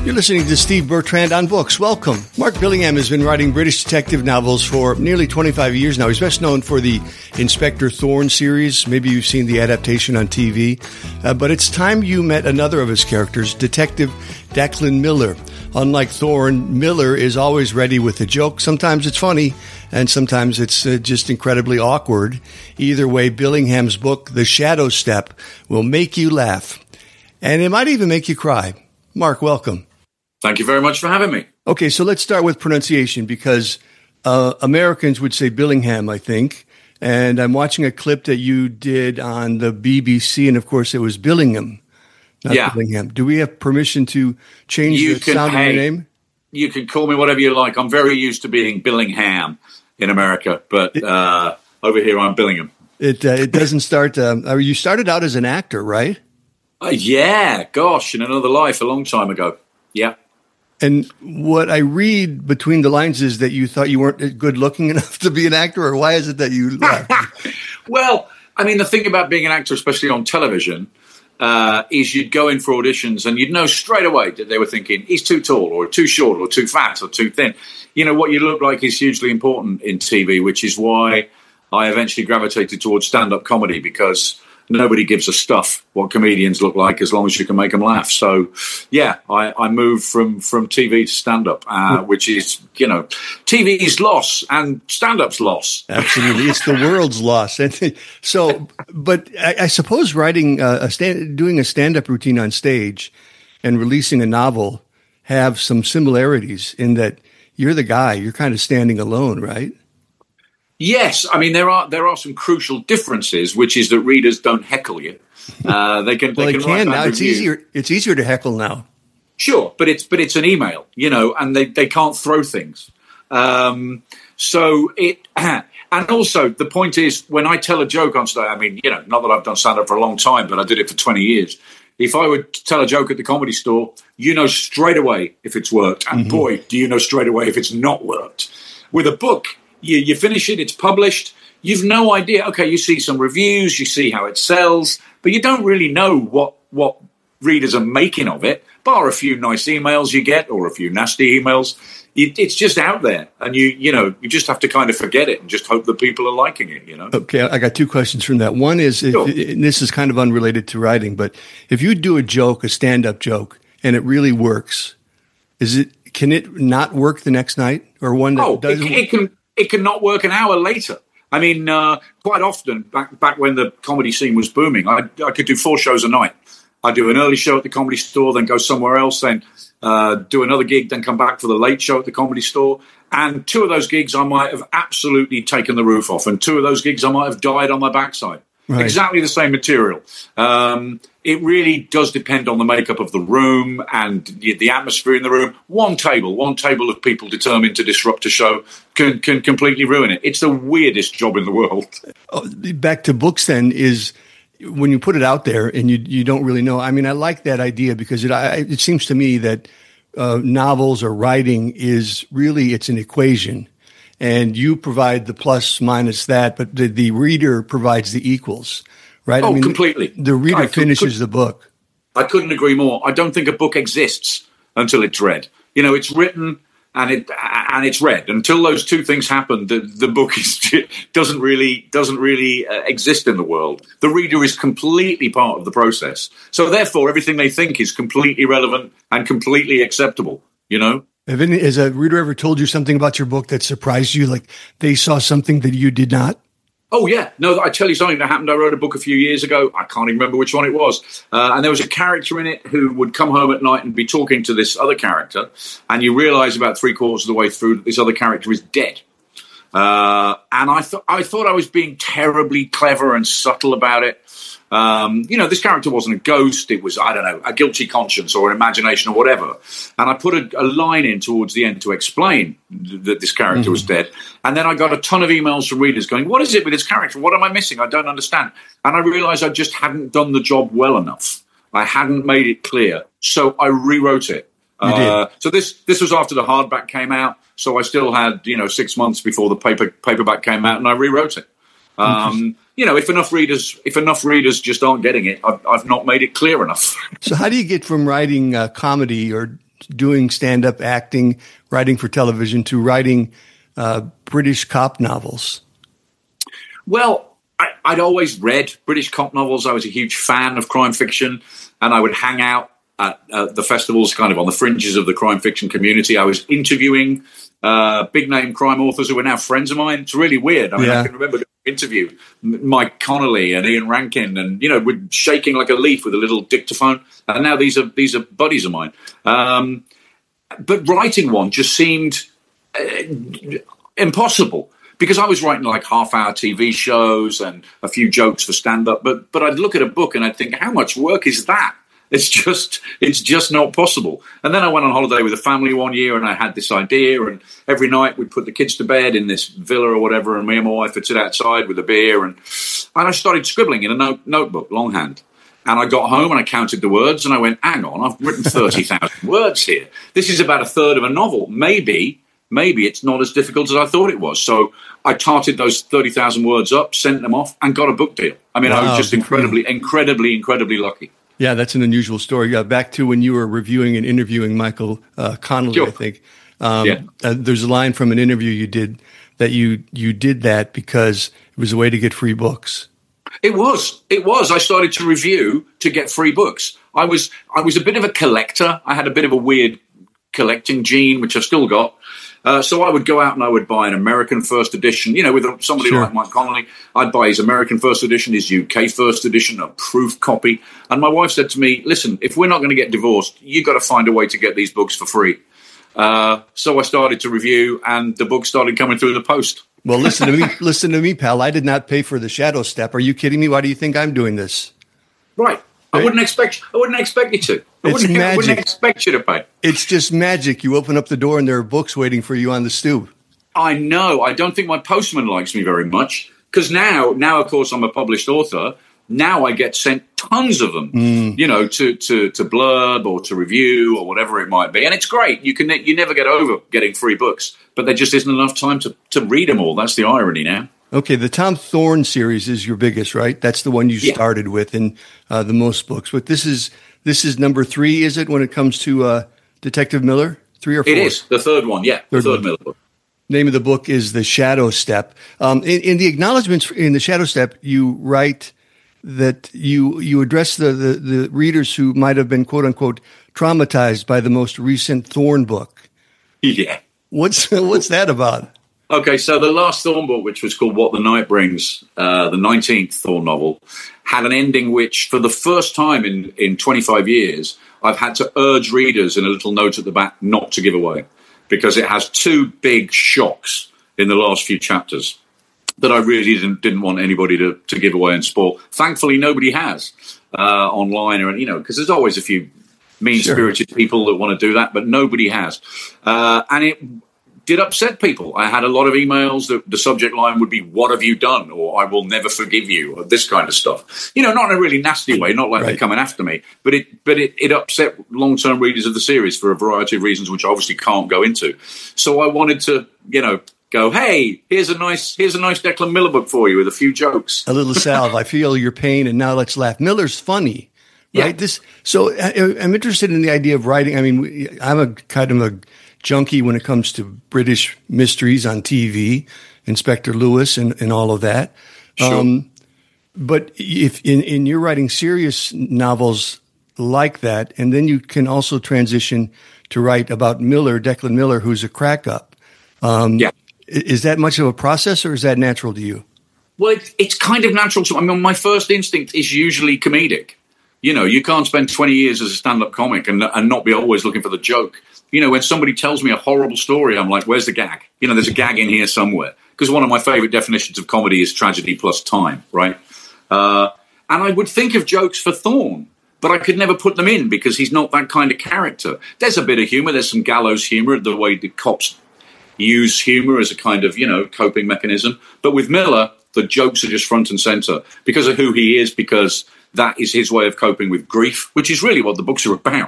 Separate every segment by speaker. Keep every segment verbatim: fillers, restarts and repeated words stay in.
Speaker 1: You're listening to Steve Bertrand on Books. Welcome. Mark Billingham has been writing British detective novels for nearly twenty-five years now. He's best known for the Inspector Thorne series. Maybe you've seen the adaptation on T V. Uh, but it's time you met another of his characters, Detective Declan Miller. Unlike Thorne, Miller is always ready with a joke. Sometimes it's funny, and sometimes it's uh, just incredibly awkward. Either way, Billingham's book, The Shadow Step, will make you laugh. And it might even make you cry. Mark, welcome.
Speaker 2: Thank you very much for having me.
Speaker 1: Okay, so let's start with pronunciation because uh, Americans would say Billingham, I think. And I'm watching a clip that you did on the B B C, and of course it was Billingham, not
Speaker 2: yeah.
Speaker 1: Billingham. Do we have permission to change
Speaker 2: you
Speaker 1: the
Speaker 2: can,
Speaker 1: sound
Speaker 2: hey,
Speaker 1: of your name?
Speaker 2: You can call me whatever you like. I'm very used to being Billingham in America, but uh, over here I'm Billingham.
Speaker 1: It uh, it doesn't start. Um, you started out as an actor, right?
Speaker 2: Uh, yeah, gosh, in another life, a long time ago. Yeah.
Speaker 1: And what I read between the lines is that you thought you weren't good looking enough to be an actor, or why is it that you left?
Speaker 2: Well, I mean, the thing about being an actor, especially on television, uh, is you'd go in for auditions and you'd know straight away that they were thinking, he's too tall or too short or too fat or too thin. You know, what you look like is hugely important in T V, which is why I eventually gravitated towards stand-up comedy, because nobody gives a stuff what comedians look like as long as you can make them laugh. So, yeah, I, I moved from, from T V to stand-up, uh, which is, you know, T V's loss and stand-up's loss.
Speaker 1: Absolutely. It's the world's loss. So, but I, I suppose writing a, a stand, doing a stand-up routine on stage and releasing a novel have some similarities in that you're the guy, you're kind of standing alone, right?
Speaker 2: Yes, I mean there are there are some crucial differences, which is that readers don't heckle you. Uh, they can.
Speaker 1: well,
Speaker 2: they
Speaker 1: they
Speaker 2: can,
Speaker 1: can
Speaker 2: write
Speaker 1: now. It's
Speaker 2: reviews.
Speaker 1: easier. It's easier to heckle now.
Speaker 2: Sure, but it's but it's an email, you know, and they, they can't throw things. Um, so it and also the point is when I tell a joke on stage. I mean, you know, not that I've done stand up for a long time, but I did it for twenty years. If I would tell a joke at the Comedy Store, you know straight away if it's worked, and mm-hmm. boy, do you know straight away if it's not worked. With a book. You, you finish it, it's published, you've no idea. Okay, you see some reviews, you see how it sells, but you don't really know what, what readers are making of it, bar a few nice emails you get or a few nasty emails. It, it's just out there, and you you know, you just have to kind of forget it and just hope that people are liking it, you know?
Speaker 1: Okay, I got two questions from that. One is, sure. if, and this is kind of unrelated to writing, but if you do a joke, a stand-up joke, and it really works, is it can it not work the next night, or one that
Speaker 2: oh,
Speaker 1: doesn't?
Speaker 2: It, it can. It can not work an hour later. I mean, uh, quite often, back back when the comedy scene was booming, I, I could do four shows a night. I'd do an early show at the Comedy Store, then go somewhere else, then uh, do another gig, then come back for the late show at the Comedy Store. And two of those gigs, I might have absolutely taken the roof off. And two of those gigs, I might have died on my backside. Right. Exactly the same material. Um, it really does depend on the makeup of the room and the, the atmosphere in the room. One table, one table of people determined to disrupt a show can can completely ruin it. It's the weirdest job in the world.
Speaker 1: Oh, back to books then is when you put it out there and you you don't really know. I mean, I like that idea because it I, it seems to me that uh, novels or writing is really it's an equation. And you provide the plus minus that, but the, the reader provides the equals, right?
Speaker 2: Oh,
Speaker 1: I mean,
Speaker 2: completely.
Speaker 1: The reader
Speaker 2: I
Speaker 1: finishes
Speaker 2: could,
Speaker 1: the book.
Speaker 2: I couldn't agree more. I don't think a book exists until it's read. You know, it's written and it and it's read. Until those two things happen, the, the book is, doesn't really doesn't really uh, exist in the world. The reader is completely part of the process. So therefore, everything they think is completely relevant and completely acceptable. You know.
Speaker 1: Have any, has a reader ever told you something about your book that surprised you? Like they saw something that you did not?
Speaker 2: Oh, yeah. No, I tell you something that happened. I wrote a book a few years ago. I can't even remember which one it was. Uh, and there was a character in it who would come home at night and be talking to this other character. And you realize about three quarters of the way through that this other character is dead. Uh, and I thought I thought I was being terribly clever and subtle about it. Um, you know, this character wasn't a ghost. It was, I don't know, a guilty conscience or an imagination or whatever. And I put a, a line in towards the end to explain th- that this character mm-hmm. was dead. And then I got a ton of emails from readers going, what is it with this character? What am I missing? I don't understand. And I realized I just hadn't done the job well enough. I hadn't made it clear. So I rewrote it. Uh, so this this was after the hardback came out. So I still had, you know, six months before the paper paperback came out, and I rewrote it. Um, you know, if enough readers if enough readers just aren't getting it, I've, I've not made it clear enough.
Speaker 1: So how do you get from writing uh, comedy or doing stand-up acting, writing for television, to writing uh, British cop novels?
Speaker 2: Well, I, I'd always read British cop novels. I was a huge fan of crime fiction, and I would hang out at uh, the festivals, kind of on the fringes of the crime fiction community. I was interviewing uh, big-name crime authors who are now friends of mine. It's really weird. I mean, yeah. I can remember the interview Mike Connolly and Ian Rankin, and you know, we're shaking like a leaf with a little dictaphone. And now these are these are buddies of mine. Um, but writing one just seemed uh, impossible, because I was writing like half-hour T V shows and a few jokes for stand-up. But but I'd look at a book and I'd think, how much work is that? It's just, it's just not possible. And then I went on holiday with a family one year, and I had this idea, and every night we'd put the kids to bed in this villa or whatever, and me and my wife would sit outside with a beer, and, and I started scribbling in a note, notebook, longhand. And I got home and I counted the words, and I went, hang on, I've written thirty thousand words here. This is about a third of a novel. Maybe, maybe it's not as difficult as I thought it was. So I tarted those thirty thousand words up, sent them off, and got a book deal. I mean, wow, I was just incredibly, incredibly, incredibly lucky.
Speaker 1: Yeah, that's an unusual story. Yeah, back to when you were reviewing and interviewing Michael uh, Connolly, sure. I think. Um, yeah. uh, there's a line from an interview you did that you you did that because it was a way to get free books.
Speaker 2: It was. It was. I started to review to get free books. I was I was a bit of a collector. I had a bit of a weird collecting gene, which I've still got. Uh, so I would go out and I would buy an American first edition, you know, with somebody sure. like Mike Connolly. I'd buy his American first edition, his U K first edition, a proof copy. And my wife said to me, listen, if we're not going to get divorced, you've got to find a way to get these books for free. Uh, so I started to review, and the book started coming through the post.
Speaker 1: Well, listen to me, listen to me, pal. I did not pay for the Shadow Step. Are you kidding me? Why do you think I'm doing this?
Speaker 2: Right. I wouldn't expect. I wouldn't expect you to. I
Speaker 1: it's
Speaker 2: wouldn't,
Speaker 1: magic.
Speaker 2: I wouldn't expect you to pay.
Speaker 1: It's just magic. You open up the door and there are books waiting for you on the stoop.
Speaker 2: I know. I don't think my postman likes me very much, because now, now of course, I'm a published author. Now I get sent tons of them, mm. you know, to, to to blurb or to review or whatever it might be, and it's great. You can you never get over getting free books, but there just isn't enough time to to read them all. That's the irony now.
Speaker 1: Okay, the Tom Thorne series is your biggest, right? That's the one you yeah. started with, and uh, the most books. But this is this is number three, is it, when it comes to uh, Detective Miller? Three or four?
Speaker 2: It is the third one. Yeah,
Speaker 1: third
Speaker 2: the third
Speaker 1: one.
Speaker 2: Miller book.
Speaker 1: Name of the book is The Shadow Step. Um, in, in the acknowledgments in The Shadow Step, you write that you you address the, the, the readers who might have been, quote unquote, traumatized by the most recent Thorne book.
Speaker 2: Yeah.
Speaker 1: What's what's that about?
Speaker 2: Okay, so the last Thorne book, which was called What the Night Brings, uh, the nineteenth Thorne novel, had an ending which, for the first time in, in twenty-five years, I've had to urge readers in a little note at the back not to give away, because it has two big shocks in the last few chapters that I really didn't, didn't want anybody to, to give away and spoil. Thankfully, nobody has uh, online, or you know, because there's always a few mean-spirited sure. people that want to do that, but nobody has. Uh, and it did upset people. I had a lot of emails that the subject line would be, what have you done? Or I will never forgive you, or this kind of stuff. You know, not in a really nasty way, not like right. they're coming after me, but it but it, it upset long-term readers of the series for a variety of reasons, which I obviously can't go into. So I wanted to, you know, go, hey, here's a nice here's a nice Declan Miller book for you with a few jokes.
Speaker 1: A little salve. I feel your pain, and now let's laugh. Miller's funny, right? Yeah. This. So I, I'm interested in the idea of writing. I mean, I'm a kind of a junkie when it comes to British mysteries on T V, Inspector Lewis and, and all of that.
Speaker 2: Sure. Um,
Speaker 1: but if in, in you're writing serious novels like that, and then you can also transition to write about Miller, Declan Miller, who's a crack up. Um,
Speaker 2: yeah.
Speaker 1: Is that much of a process, or is that natural to you?
Speaker 2: Well, it, it's kind of natural to me. I mean, my first instinct is usually comedic. You know, you can't spend twenty years as a stand-up comic and, and not be always looking for the joke. You know, when somebody tells me a horrible story, I'm like, where's the gag? You know, there's a gag in here somewhere. Because one of my favorite definitions of comedy is tragedy plus time, right? Uh, and I would think of jokes for Thorne, but I could never put them in because he's not that kind of character. There's a bit of humor. There's some gallows humor, the way the cops use humor as a kind of, you know, coping mechanism. But with Miller, the jokes are just front and center because of who he is, because that is his way of coping with grief, which is really what the books are about.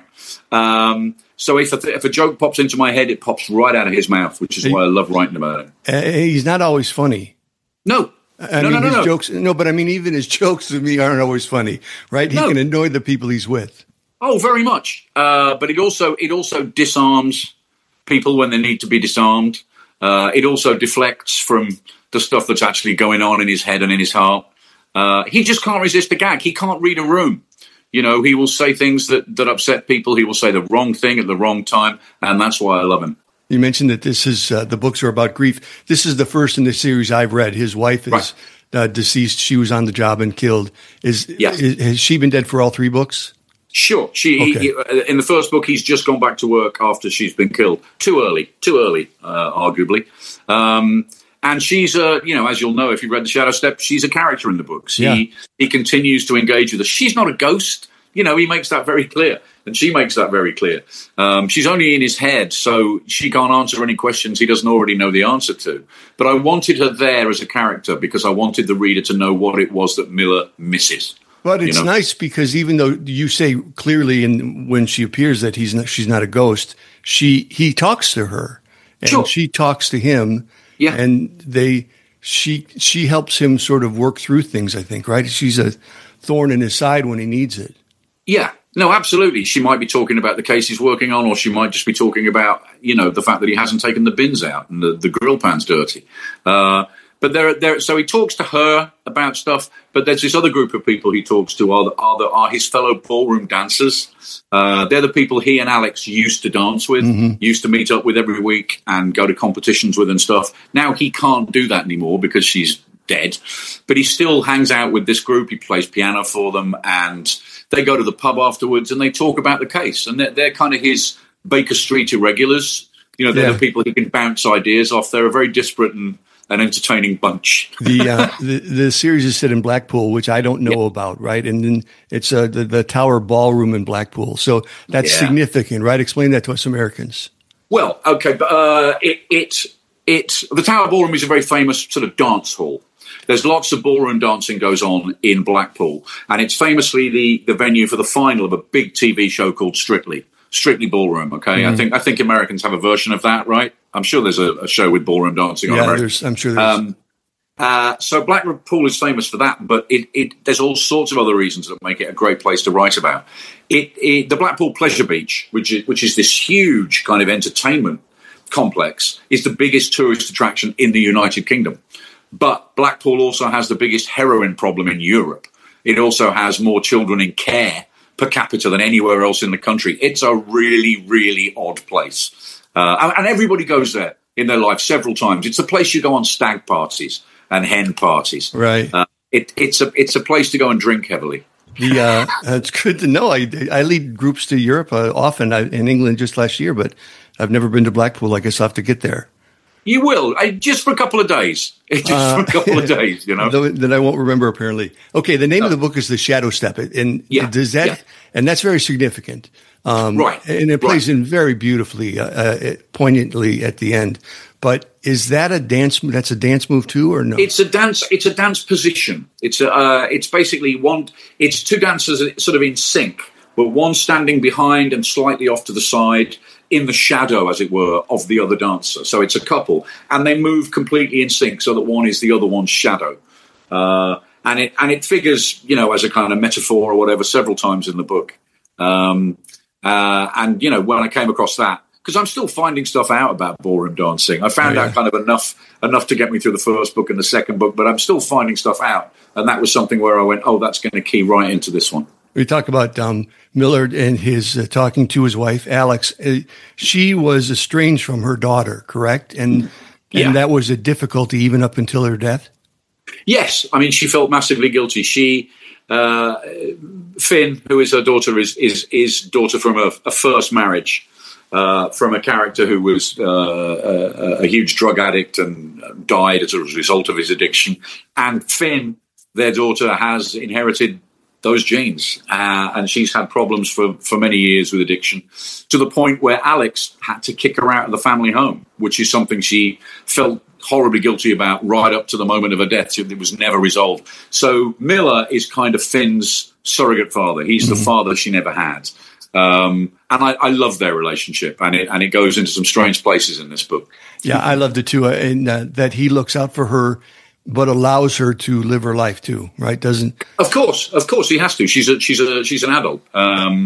Speaker 2: Um, so if a, if a joke pops into my head, it pops right out of his mouth, which is why I love writing about it.
Speaker 1: Uh, he's not always funny.
Speaker 2: No.
Speaker 1: I
Speaker 2: no,
Speaker 1: mean,
Speaker 2: no, no,
Speaker 1: his
Speaker 2: no.
Speaker 1: jokes, no, but I mean, even his jokes to me aren't always funny, right? He
Speaker 2: no.
Speaker 1: can annoy the people he's with.
Speaker 2: Oh, very much. Uh, but it also it also disarms people when they need to be disarmed. Uh, it also deflects from the stuff that's actually going on in his head and in his heart. Uh, he just can't resist a gag. He can't read a room. You know, he will say things that, that upset people. He will say the wrong thing at the wrong time. And that's why I love him.
Speaker 1: You mentioned that this is uh, the books are about grief. This is the first in the series I've read. His wife is right. uh, deceased. She was on the job and killed. Is,
Speaker 2: yes.
Speaker 1: is has she been dead for all three books?
Speaker 2: Sure. She okay. he, in the first book, he's just gone back to work after she's been killed. Too early. Too early, uh, arguably. Um, and she's, uh, you know, as you'll know if you've read The Shadow Step, she's a character in the books. Yeah. He he continues to engage with her. She's not a ghost. You know, he makes that very clear. And she makes that very clear. Um, she's only in his head, so she can't answer any questions he doesn't already know the answer to. But I wanted her there as a character because I wanted the reader to know what it was that Miller misses.
Speaker 1: But it's
Speaker 2: you know?
Speaker 1: nice because even though you say clearly in, when she appears that he's not, she's not a ghost, she he talks to her and sure. she talks to him. Yeah. And they she she helps him sort of work through things, I think, right? She's a thorn in his side when he needs it.
Speaker 2: Yeah. No, absolutely. She might be talking about the case he's working on, or she might just be talking about, you know, the fact that he hasn't taken the bins out and the, the grill pan's dirty. Uh, but there, there, so he talks to her about stuff. But there's this other group of people he talks to are the, are, the, are his fellow ballroom dancers. Uh, they're the people he and Alex used to dance with, mm-hmm. used to meet up with every week and go to competitions with and stuff. Now he can't do that anymore because she's dead. But he still hangs out with this group. He plays piano for them, and they go to the pub afterwards and they talk about the case. And they're, they're kind of his Baker Street irregulars. You know, they're yeah. the people he can bounce ideas off. They're a very disparate and an entertaining bunch.
Speaker 1: the, uh, the the series is set in Blackpool, which I don't know yeah. about, right? And then it's uh, the, the Tower Ballroom in Blackpool. So that's yeah. significant, right? Explain that to us Americans.
Speaker 2: Well, okay, but uh, it, it, it, the Tower Ballroom is a very famous sort of dance hall. There's lots of ballroom dancing goes on in Blackpool, and it's famously the, the venue for the final of a big T V show called Strictly. Strictly Ballroom, okay? Mm-hmm. I think I think Americans have a version of that, right? I'm sure there's a, a show with ballroom dancing on
Speaker 1: yeah,
Speaker 2: America.
Speaker 1: There's, I'm sure there's. Um,
Speaker 2: uh, so Blackpool is famous for that, but it, it, there's all sorts of other reasons that make it a great place to write about. It, it, the Blackpool Pleasure Beach, which is, which is this huge kind of entertainment complex, is the biggest tourist attraction in the United Kingdom. But Blackpool also has the biggest heroin problem in Europe. It also has more children in care per capita than anywhere else in the country. It's a really, really odd place. Uh, and everybody goes there in their life several times. It's a place you go on stag parties and hen parties.
Speaker 1: Right.
Speaker 2: Uh, it, it's a it's a place to go and drink heavily.
Speaker 1: The, uh, it's good to know. I, I lead groups to Europe uh, often I, in England just last year, but I've never been to Blackpool. I guess I'll have to get there.
Speaker 2: You will, I, just for a couple of days. Just uh, for a couple of days, you know.
Speaker 1: That I won't remember, apparently. Okay, the name no. of the book is The Shadow Step. And
Speaker 2: yeah.
Speaker 1: does that, yeah. and that's very significant. Um,
Speaker 2: right.
Speaker 1: And it plays right. in very beautifully, uh, uh, poignantly at the end. But is that a dance, that's a dance move too, or no?
Speaker 2: It's a dance, it's a dance position. It's a, uh, it's basically one, it's two dancers sort of in sync, but one standing behind and slightly off to the side, in the shadow, as it were, of the other dancer. So it's a couple, and they move completely in sync so that one is the other one's shadow. Uh, and it and it figures, you know, as a kind of metaphor or whatever several times in the book. Um, uh, and, you know, when I came across that, because I'm still finding stuff out about ballroom dancing. I found oh, yeah. out kind of enough enough to get me through the first book and the second book, but I'm still finding stuff out. And that was something where I went, oh, that's going to key right into this one.
Speaker 1: We talk about um, Miller and his uh, talking to his wife, Alex. Uh, she was estranged from her daughter, correct? And
Speaker 2: yeah.
Speaker 1: and that was a difficulty even up until her death?
Speaker 2: Yes. I mean, she felt massively guilty. She, uh, Finn, who is her daughter, is is, is daughter from a, a first marriage, uh, from a character who was uh, a, a huge drug addict and died as a result of his addiction. And Finn, their daughter, has inherited those genes, uh, and she's had problems for, for many years with addiction, to the point where Alex had to kick her out of the family home, which is something she felt horribly guilty about right up to the moment of her death. It was never resolved. So Miller is kind of Finn's surrogate father. He's mm-hmm. the father she never had. Um, and I, I love their relationship, and it, and it goes into some strange places in this book.
Speaker 1: Yeah, I loved it too, uh, and uh, that he looks out for her, but allows her to live her life too, right? Doesn't
Speaker 2: of course, of course, he has to. She's a she's a she's an adult, um,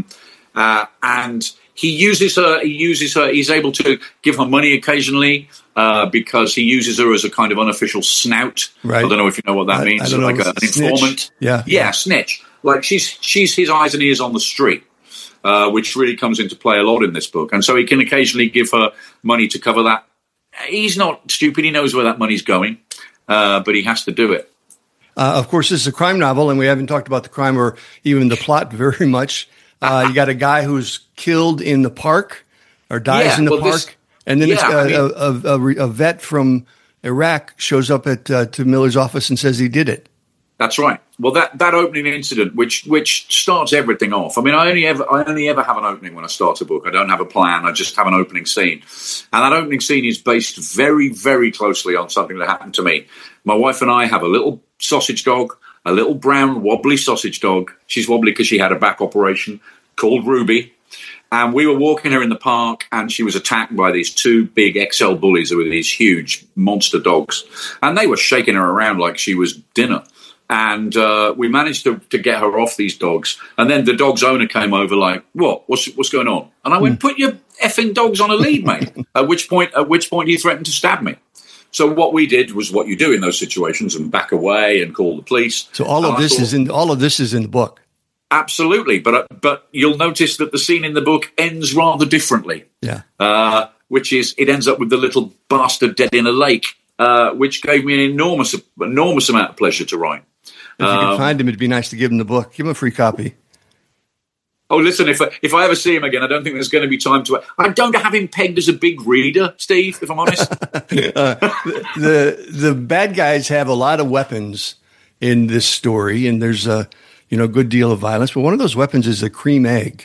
Speaker 2: uh, and he uses her. He uses her. He's able to give her money occasionally uh, because he uses her as a kind of unofficial snout.
Speaker 1: Right.
Speaker 2: I don't know if you know what that
Speaker 1: I,
Speaker 2: means.
Speaker 1: I don't
Speaker 2: like
Speaker 1: know.
Speaker 2: a, an informant.
Speaker 1: Yeah.
Speaker 2: yeah, yeah, snitch. Like she's she's his eyes and ears on the street, uh, which really comes into play a lot in this book. And so he can occasionally give her money to cover that. He's not stupid. He knows where that money's going, uh, but he has to do it.
Speaker 1: Uh, of course, this is a crime novel, and we haven't talked about the crime or even the plot very much. Uh, you got a guy who's killed in the park or dies
Speaker 2: Yeah,
Speaker 1: in the
Speaker 2: well,
Speaker 1: park,
Speaker 2: this-
Speaker 1: and then
Speaker 2: yeah,
Speaker 1: it's, uh,
Speaker 2: I mean-
Speaker 1: a, a, a, a vet from Iraq shows up at uh, to Miller's office and says he did it.
Speaker 2: That's right. Well, that, that opening incident, which which starts everything off. I mean, I only ever I only ever have an opening when I start a book. I don't have a plan. I just have an opening scene, and that opening scene is based very, very closely on something that happened to me. My wife and I have a little sausage dog, a little brown wobbly sausage dog. She's wobbly because she had a back operation, called Ruby. And we were walking her in the park, and she was attacked by these two big X L bullies with these huge monster dogs, and they were shaking her around like she was dinner. And uh, we managed to, to get her off these dogs. And then the dog's owner came over like, what? What's what's going on? And I went,
Speaker 1: Mm.
Speaker 2: put your effing dogs on a lead, mate. at which point, at which point he threatened to stab me. So what we did was what you do in those situations and back away and call the police.
Speaker 1: So all
Speaker 2: And
Speaker 1: of
Speaker 2: I
Speaker 1: this
Speaker 2: thought,
Speaker 1: is in all of this is in the book.
Speaker 2: Absolutely. But, uh, but you'll notice that the scene in the book ends rather differently.
Speaker 1: Yeah.
Speaker 2: Uh, which is, it ends up with the little bastard dead in a lake, uh, which gave me an enormous, enormous amount of pleasure to write.
Speaker 1: If you
Speaker 2: Um,
Speaker 1: can find him, it'd be nice to give him the book. Give him a free copy.
Speaker 2: Oh, listen, if I, if I ever see him again, I don't think there's going to be time to... I don't have him pegged as a big reader, Steve, if I'm honest.
Speaker 1: the the bad guys have a lot of weapons in this story, and there's a you know good deal of violence. But one of those weapons is a cream egg,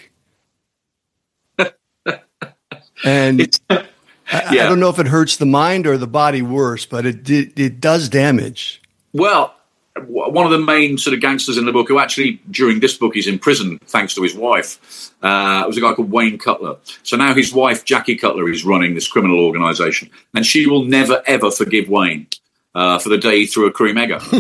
Speaker 1: and I, I
Speaker 2: yeah.
Speaker 1: don't know if it hurts the mind or the body worse, but it it, it does damage.
Speaker 2: Well, w- one of the main sort of gangsters in the book, who actually, during this book, is in prison thanks to his wife, uh, was a guy called Wayne Cutler. So now his wife, Jackie Cutler, is running this criminal organization, and she will never, ever forgive Wayne uh, for the day he threw a cream egg at her.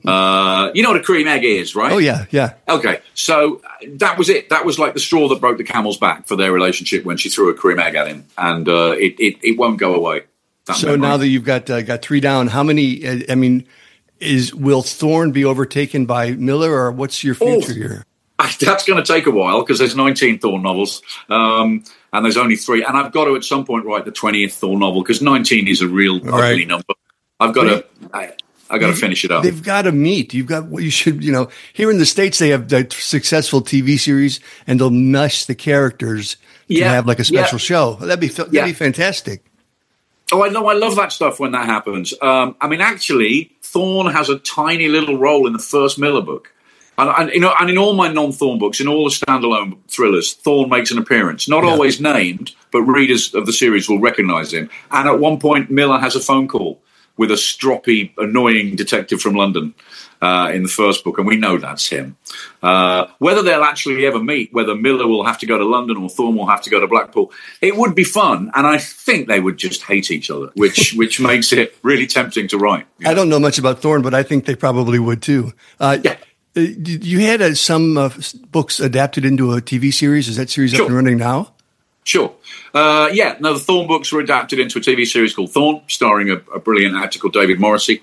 Speaker 2: uh, you know what a cream egg is, right?
Speaker 1: Oh yeah, yeah.
Speaker 2: Okay, so that was it. That was like the straw that broke the camel's back for their relationship when she threw a cream egg at him, and uh, it, it it won't go away. That
Speaker 1: So
Speaker 2: memory.
Speaker 1: now that you've got uh, got three down, how many? Uh, I mean, is will Thorne be overtaken by Miller, or what's your future
Speaker 2: Oh.
Speaker 1: here?
Speaker 2: That's going to take a while because there's nineteen Thorne novels, um, and there's only three. And I've got to at some point write the twentieth Thorne novel because nineteen is a real
Speaker 1: Right.
Speaker 2: ugly number. I've got to, I, I've got to finish it up.
Speaker 1: They've got to meet. You've got what you should, you know, here in the States, they have the successful T V series and they'll mesh the characters to
Speaker 2: Yeah,
Speaker 1: have like a special
Speaker 2: yeah.
Speaker 1: show. That'd be, that'd
Speaker 2: Yeah.
Speaker 1: be fantastic.
Speaker 2: Oh, I know. I love that stuff when that happens. Um, I mean, actually, Thorne has a tiny little role in the first Miller book. And, and, you know, and in all my non-Thorne books, in all the standalone thrillers, Thorne makes an appearance. Not
Speaker 1: Yeah.
Speaker 2: always named, but readers of the series will recognize him. And at one point, Miller has a phone call with a stroppy, annoying detective from London uh, in the first book, and we know that's him. Uh, whether they'll actually ever meet, whether Miller will have to go to London or Thorne will have to go to Blackpool, it would be fun, and I think they would just hate each other, which which makes it really tempting to write.
Speaker 1: I don't know much about Thorne, but I think they probably would too. Uh,
Speaker 2: Yeah.
Speaker 1: uh, You had uh, some uh, books adapted into a T V series. Is that series
Speaker 2: Sure.
Speaker 1: up and running now?
Speaker 2: Sure. Uh, yeah, no, the Thorne books were adapted into a T V series called Thorne, starring a, a brilliant actor called David Morrissey.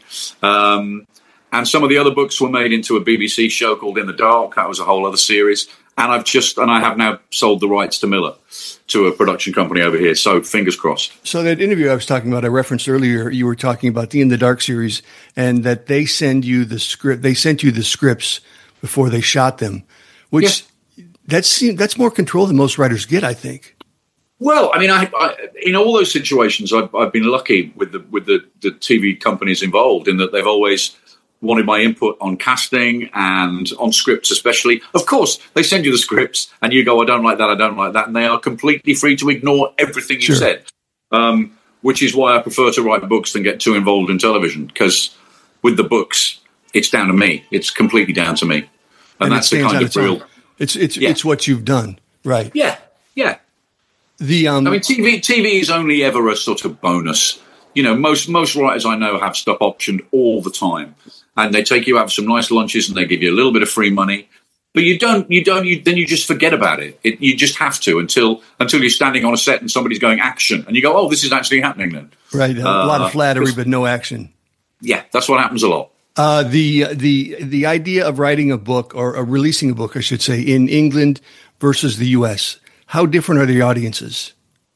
Speaker 2: Um, and some of the other books were made into a B B C show called In the Dark. That was a whole other series. And I've just, and I have now sold the rights to Miller, to a production company over here. So fingers crossed.
Speaker 1: So that interview I was talking about, I referenced earlier, you were talking about the In the Dark series and that they send you the script, they sent you the scripts before they shot them, which that's, that's more control than most writers get, I think.
Speaker 2: Well, I mean, I, I, in all those situations, I've, I've been lucky with the with the, the T V companies involved in that they've always wanted my input on casting and on scripts especially. Of course, they send you the scripts and you go, I don't like that, I don't like that, and they are completely free to ignore everything you
Speaker 1: Sure.
Speaker 2: said, um, which is why I prefer to write books than get too involved in television, because with the books, it's down to me. It's completely down to me. And,
Speaker 1: And
Speaker 2: that's
Speaker 1: it
Speaker 2: the
Speaker 1: stands
Speaker 2: kind
Speaker 1: on
Speaker 2: of
Speaker 1: its own.
Speaker 2: real...
Speaker 1: It's, it's,
Speaker 2: Yeah.
Speaker 1: it's what you've done. Right.
Speaker 2: Yeah, yeah.
Speaker 1: The, um,
Speaker 2: I mean, T V T V is only ever a sort of bonus. You know, most most writers I know have stuff optioned all the time, and they take you out for some nice lunches and they give you a little bit of free money. But you don't, you don't, you then you just forget about it. it. You just have to until until you're standing on a set and somebody's going action, and you go, "Oh, this is actually happening." Then,
Speaker 1: right, a uh, lot of flattery, but no action.
Speaker 2: Yeah, that's what happens a lot.
Speaker 1: Uh, the the the idea of writing a book or, or releasing a book, I should say, in England versus the U S. How different are the audiences?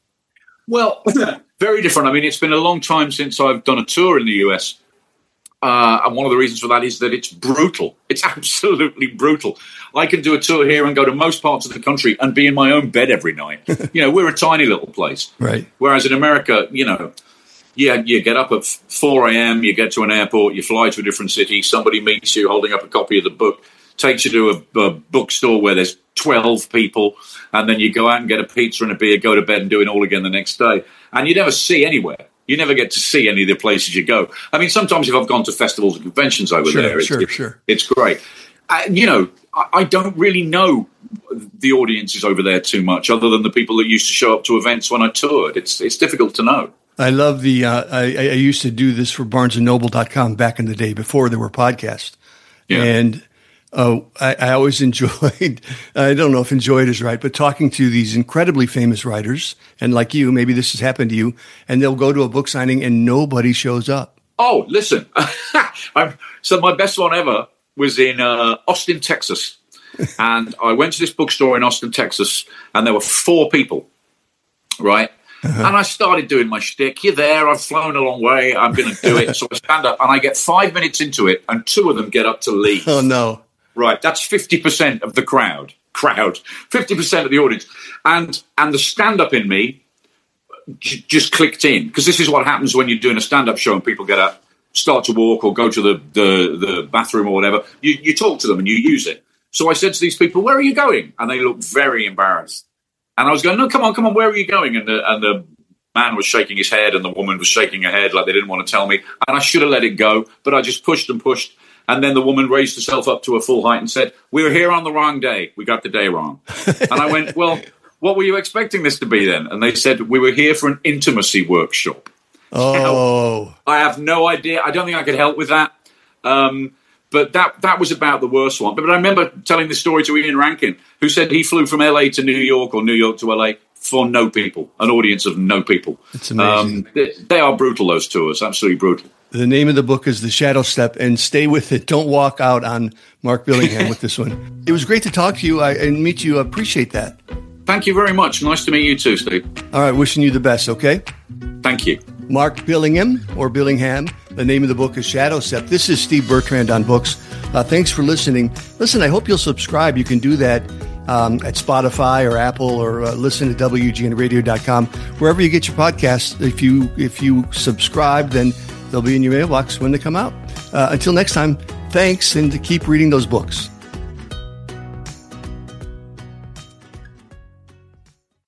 Speaker 2: Well, very different. I mean, it's been a long time since I've done a tour in the U S. Uh, and one of the reasons for that is that it's brutal. It's absolutely brutal. I can do a tour here and go to most parts of the country and be in my own bed every night. You know, we're a tiny little place.
Speaker 1: Right.
Speaker 2: Whereas in America, you know, yeah, you get up at four a.m., you get to an airport, you fly to a different city, somebody meets you holding up a copy of the book, takes you to a, a bookstore where there's twelve people, and then you go out and get a pizza and a beer, go to bed and do it all again the next day. And you never see anywhere. You never get to see any of the places you go. I mean, sometimes if I've gone to festivals and conventions over
Speaker 1: sure,
Speaker 2: there, it's,
Speaker 1: sure,
Speaker 2: it's,
Speaker 1: sure.
Speaker 2: it's great. Uh, you know, I, I don't really know the audiences over there too much, other than the people that used to show up to events when I toured. It's it's difficult to know.
Speaker 1: I love the, uh, I, I used to do this for barnes and noble dot com back in the day before there were podcasts. Yeah. And uh, I, I always enjoyed, I don't know if enjoyed is right, but talking to these incredibly famous writers. And like you, maybe this has happened to you, and they'll go to a book signing and nobody shows up.
Speaker 2: Oh, listen. I'm, so my best one ever was in uh, Austin, Texas. And I went to this bookstore in Austin, Texas, and there were four people, right? Uh-huh. And I started doing my shtick. You're there. I've flown a long way. I'm going to do it. So I stand up, and I get five minutes into it, and two of them get up to leave.
Speaker 1: Oh, no.
Speaker 2: Right. That's fifty percent of the crowd. Crowd. fifty percent of the audience. And and the stand-up in me j- just clicked in. Because this is what happens when you're doing a stand-up show and people get up, start to walk or go to the, the, the bathroom or whatever. You, you talk to them and you use it. So I said to these people, "Where are you going?" And they looked very embarrassed. And I was going, "No, come on, come on, where are you going?" And the, and the man was shaking his head and the woman was shaking her head like they didn't want to tell me. And I should have let it go, but I just pushed and pushed. And then the woman raised herself up to her full height and said, "We were here on the wrong day. We got the day wrong." And I went, "Well, what were you expecting this to be then?" And they said, "We were here for an intimacy workshop."
Speaker 1: Oh.
Speaker 2: Now, I have no idea. I don't think I could help with that. Um, but that that was about the worst one. But, but I remember telling this story to Ian Rankin, who said he flew from L A to New York or New York to L A for no people, an audience of no people.
Speaker 1: It's amazing.
Speaker 2: Um, they, they are brutal, those tours, absolutely brutal.
Speaker 1: The name of the book is The Shadow Step, and stay with it. Don't walk out on Mark Billingham with this one. It was great to talk to you I, and meet you. I appreciate that.
Speaker 2: Thank you very much. Nice to meet you too, Steve.
Speaker 1: All right. Wishing you the best, okay?
Speaker 2: Thank you.
Speaker 1: Mark Billingham, or Billingham. The name of the book is Shadow Step. This is Steve Bertrand on Books. Uh, thanks for listening. Listen, I hope you'll subscribe. You can do that um, at Spotify or Apple, or uh, listen to W G N radio dot com. Wherever you get your podcasts, if you, if you subscribe, then they'll be in your mailbox when they come out. Uh, until next time, thanks, and to keep reading those books.